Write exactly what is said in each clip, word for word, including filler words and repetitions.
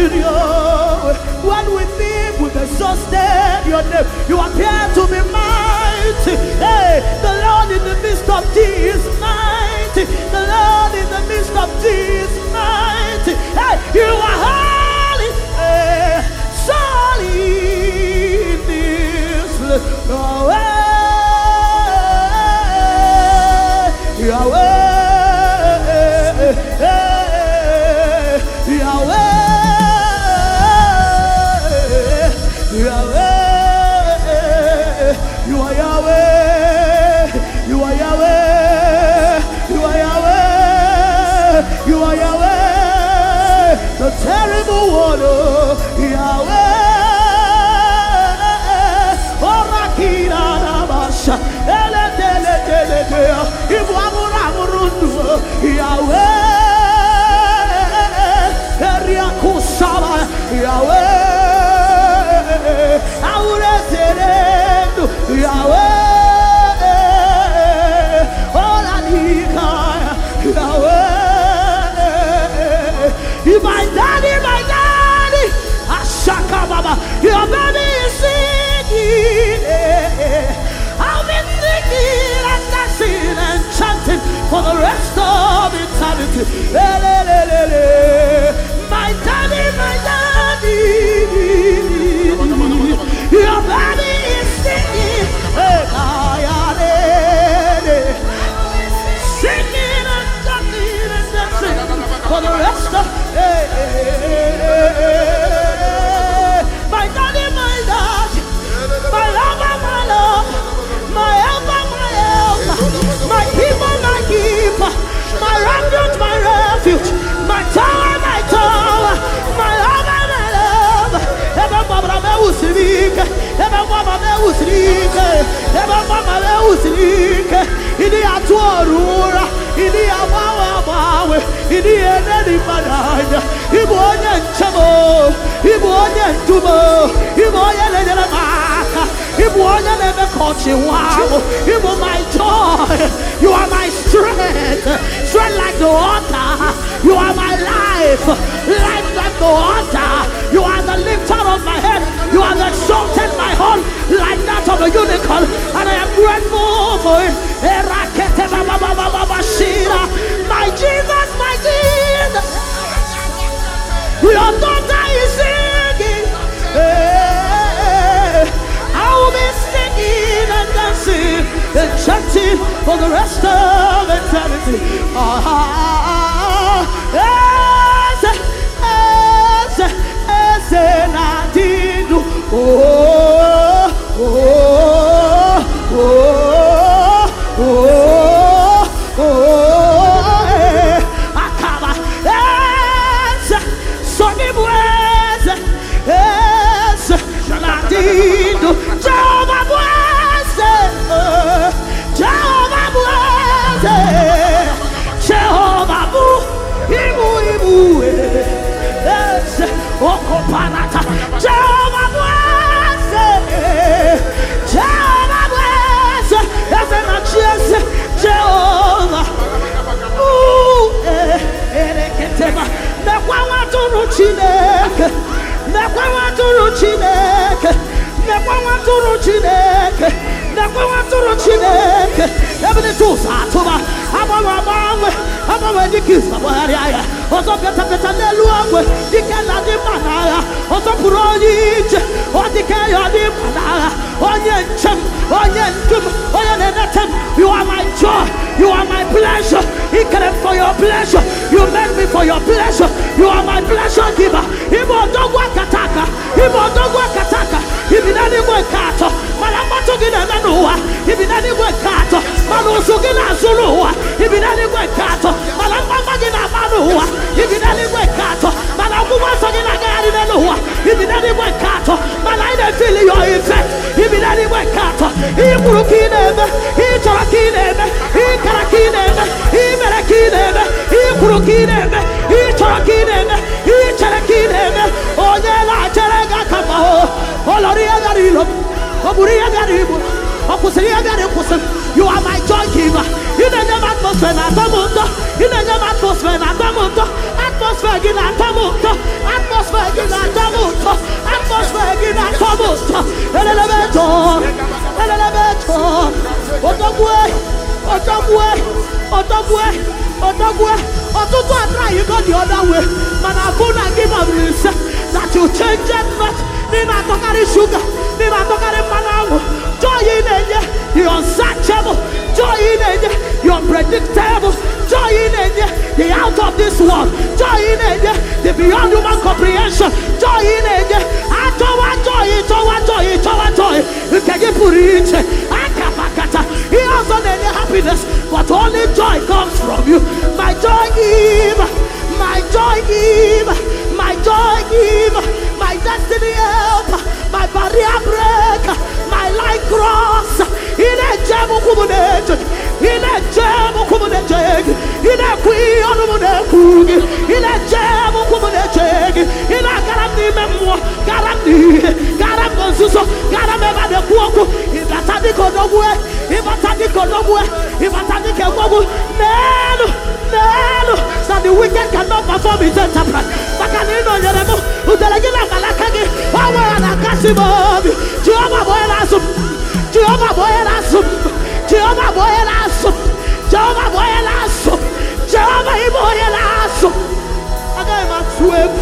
in your way. When we think we've exhausted your name, you appear to be mighty. Hey, the Lord in the midst of thee is mighty. The Lord in the midst of thee is mighty. Hey, you are holy. Hey, solid in this place. Yahweh, Yahweh. The terrible one, oh, Yahweh, Orakina Nabasha, Ele Tele Tele Tele, Ibuamuramurundo, Yahweh, Eriakusaba, Yahweh, Aureserendo, Yahweh, Olanika, Yahweh. My daddy, my daddy, Ashaka Baba, your baby is singing. I'll be singing and dancing and chanting for the rest of eternity. My daddy, my daddy, your baby is singing. Singing and dancing and dancing for the rest of Hey, hey, hey, hey. My daddy, my dad, my lover, my love, my helper, my helper, my keeper, my keeper, my refuge, my refuge, my tower, my tower, my lover, my love. Ever mama me usrike, ever mama me usrike, ever mama me usrike. Ini atuorura, ini awawa mawe, ini eneni madanya. Ibu onye nchemo, ibu onye ntumo, ibu onye lejere maka, ibu onye lebe kochi wamo. Ibu my joy, you are my strength, strength like the water. You are my life, life like the water. You are the lifter of my head. You are the exalted my heart, like that of a unicorn, and I am grateful for it. My Jesus, my Jesus, your daughter is singing. Hey, I will be singing and dancing and chanting for the rest of eternity. Ah, yes, yes, yes, and I did. Oh, oh, oh, oh, oh, oh. Acaba, yes, sonny boys, yes, Latino, Jehovah boys, Jehovah boys, Jehovah boo, Ibu Ibu, yes, Okopanata, Jehovah boys, Jehovah boys, yes, and not just Jehovah. Ooh, eh, eleketema. Nekwa watu ruchineke. Nekwa watu ruchineke. Nekwa watu ruchineke. Nekwa watu ruchineke. Ebini tusa tuba. Aba wabawe. Aba wedikisa wariaya. Ozo peta peta neluangwe. Dikena di manaya. Ozo puroyije. Odikeyo di manaya. Onye nchem. Onye ntum. Onye nenetem. You are my joy. You are my pleasure. He came for your pleasure. You made me for your pleasure. You are my pleasure giver. Ibo dogwa kataka. Ibo dogwa kataka. Ibinani gwe kato. Malamoto gina nanuwa. Ibinani gwe kato. Malusu gina zuruwa. Ibinani gwe kato. Malamama gina manuwa. Ibinani gwe kato. Malamuwa so gina gari nanuwa. Ibinani gwe kato. Malaine feel your effect. Ibinani gwe kato. Iburu kinebe. Ichara kinebe. Ikara kinebe. Imere kinebe. Ikuru kinebe. Ichara kinebe. Ichara kinebe. Onyela cherega kama ho. Oloria garilo. Oburia garibu. Okusiria garikusim. You are my joy giver. In the name atmosphere na tamundo. In the name atmosphere na tamundo. Atmosphere gina tamundo. Atmosphere atmosphere in a tumult, atmosphere in a tumult. Elevator, elevator. Otogwe, otogwe, otogwe, otogwe. Ototo adra you go the other way. Man, I gonna give up this that you change it not. Nina tokari sugar, Nina tokari manamu. Joy in it, the unsearchable. Joy in it, the unpredictable. Joy in it, the out of this world. Joy in it, the beyond human comprehension. Joy in it, I towa joy, towa joy, towa joy. You can get put it. He also need happiness, but only joy comes from you. My joy giver, my joy giver, my joy giver, my destiny helper, my barrier breaker, my light cross. In a jam of community, in a jam of community, in a queen of the cook, in a jam of community, in a Garami memoir, Garami, Garamosuso, Garameva de Cuoco, in the Tadico Dogwe, in the Tadico Dogwe, in the Tadico Dogwe, no, no, so the wicked cannot perform his enterprise. Bacanino, Yeremo, Utelagina Malakagi, Power and Akasimo, Jehovah Boyasum. Jehovah Boyasum, Jehovah Boyasum, Jehovah Boyasum, Jehovah Boyasum. I got my swim.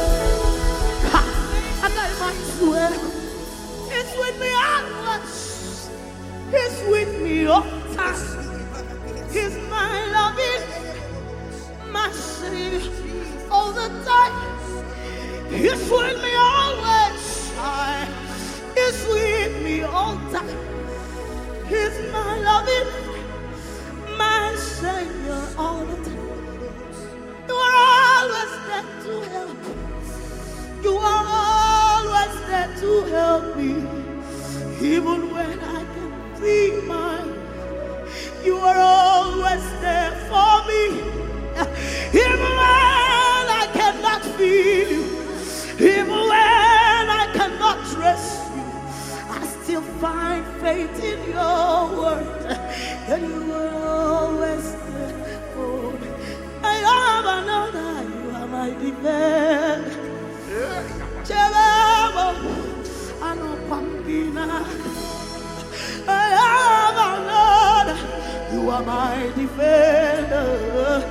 I got my swim. It's with me always. It's with me all the time. He's my loving, my savior all the time. He's with me always. I He's with me all the time. He's my loving, my Savior all the time. You are always there to help. You are always there to help me. Even when I can feel mine, you are always there for me. Even when I cannot feel you, even when I cannot trace you, I still find faith in your word, and you are always there for me. I have another, you are my defense. I know Pampina. I have another, you are my defender.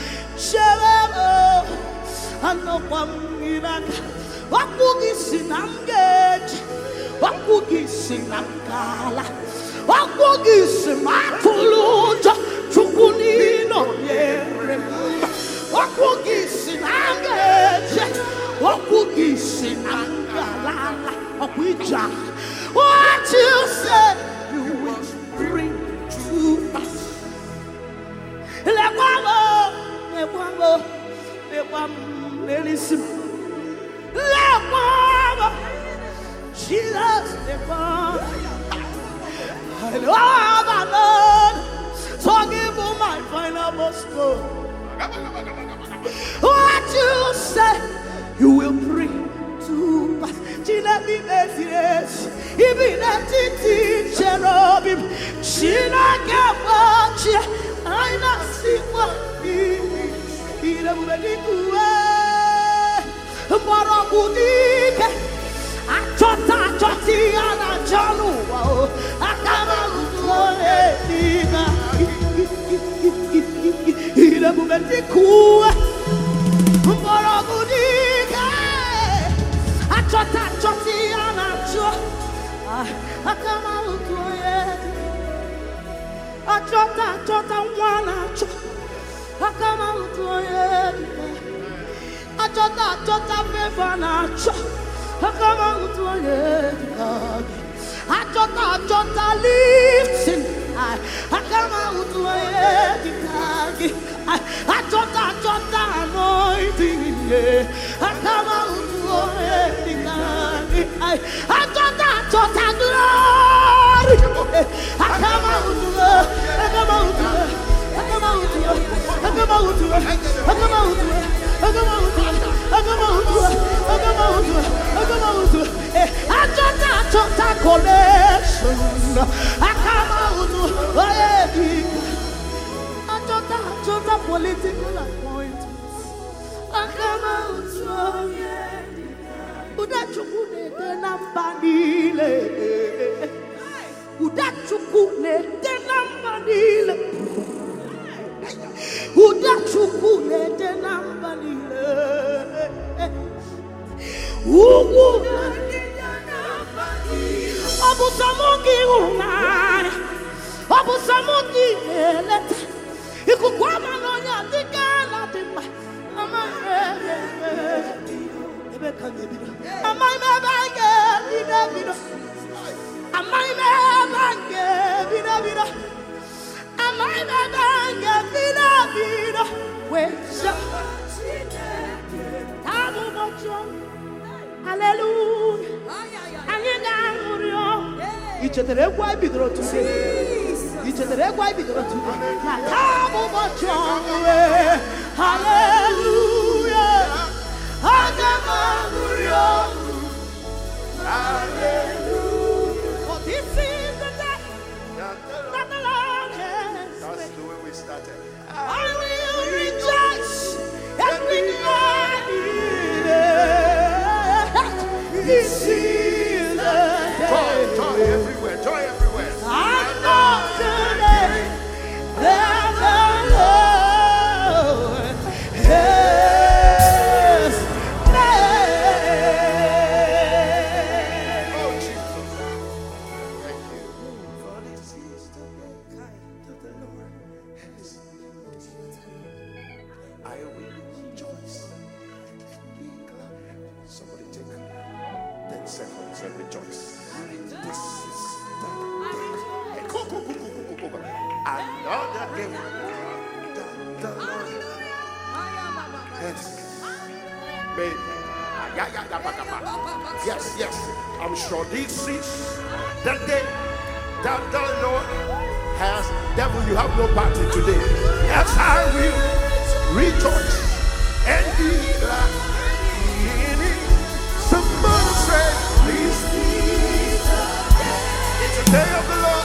I know Pampina. Wakugi sinamgej, wakugi sinamkala, wakugi simakuluja, chukunino yere, wakugi sinamgej, wakugi sinamkala, wakuja. What you said you will bring to us. Lekwamo, lekwamo, lekwamo, lekwamo. Let mama, Jesus, let mama. I love my Lord, so give him my final gospel. What you say, you will bring to pass. China be yes, even a titi cherubim. China can't watch you. I not see what he he never did do. Morogudike, achota choti ana janu, akama utoe diga. Ira bubetiku, morogudike, achota choti ana jo, akama utoe. Achota chota wana jo, akama utoe. Achota achota favor na cho, akama utoye dikagi. Achota achota lifting, akama utoye dikagi. Achota achota anointing, akama utoye dikagi. Achota achota glory, akama utoye, akama utoye, akama utoye, akama utoye, akama utoye. I come out, I come out, I come out, I come out. I just, I just, I collection. I come out, I just, I just, political appointments. I come out, oh yeah. chukune tenambanile. Uda chukune tenambanile. Uda chukune tenambanile. Ugu Abu Samuki unai Abu Samuki eleta Ikukwama nonya dikela dimba Ama ebe kangebida Ama ime bange bida bida Ama ime bange bida bida Ama ime bange bida bida Wesha Tabu mocho Hallelujah. Each of the red white be the road to say. Each of the red white be the road to say. Hallelujah. Hallelujah. Hallelujah. For this is the day that the Lord has. That's the way we started. I will rejoice and be glad in it. This is the day. Joy, joy everywhere, joy everywhere. I know today that the Lord has made. Oh, Jesus. Thank you. For this is the day that the Lord has made. I will rejoice and be glad. Somebody take ten seconds and rejoice. This is the Go, go, go, go, go, go, go. Another day that the Lord has made. Yeah, yeah, yeah, yeah, yeah. Yes, yes. I'm sure this is the day that the Lord has. Devil, you have no party today. Yes, I will rejoice and be glad in it. Somebody say, please. It's the day of the Lord.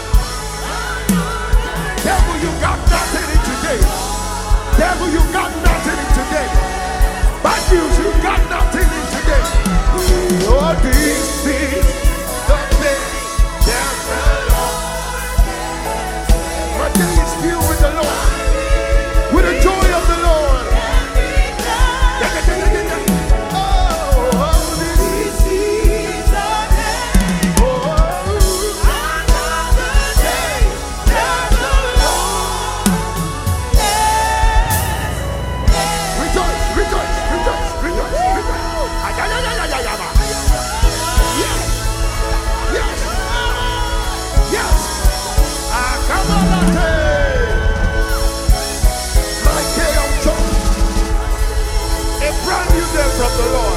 Devil, you got nothing in today. Devil, you got nothing in today. Bad news, you got nothing in today. Oh, this is the day that the Lord. My day is filled with the Lord, with the joy of the Lord. Oh, this is the day. Oh, another day that the Lord. Rejoice, rejoice, rejoice, rejoice, rejoice. Ay, ay, ay, ay, ay, ay, ay. Yes, yes, yes. Ah, come on, my day of joy. A brand new day from the Lord.